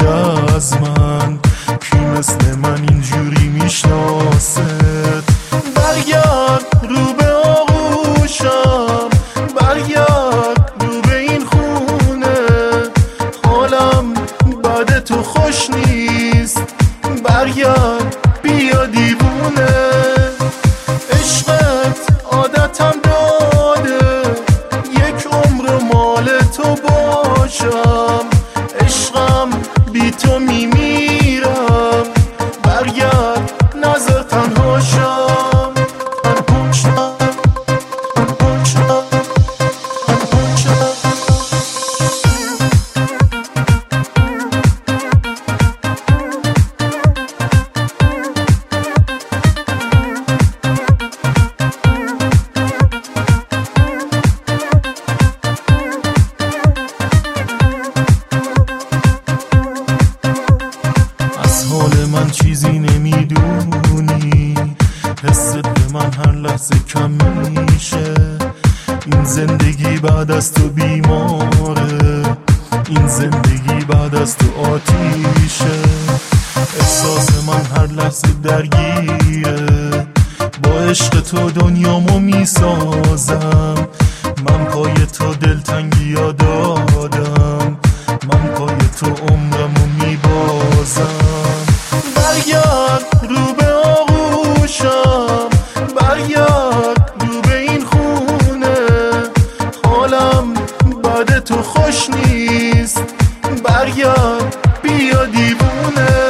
از من، کی مثل من اینجوری میشناسه؟ برگرد رو به آغوشم، برگرد رو به این خونه، حالم بعد تو خوش نیست، برگرد بیا دیوونه. عشقت عادتم داده یک عمر مال تو باشم، عشقم بی تو میمیرم، برگرد نظر تنها شم. حال من چیزی نمیدونی، حست به من هر لحظه کم میشه، این زندگی بعد از تو بیماره، این زندگی بعد از تو آتیشه، احساس من هر لحظه درگیره، با عشق تو دنیامو میسازم، من پای تو دلتنگیا دادم، من پای تو عمرمو میبازم. برگرد رو به آغوشم، برگرد رو به این خونه، حالم بعد تو خوش نیست، برگرد بیا دیوونه.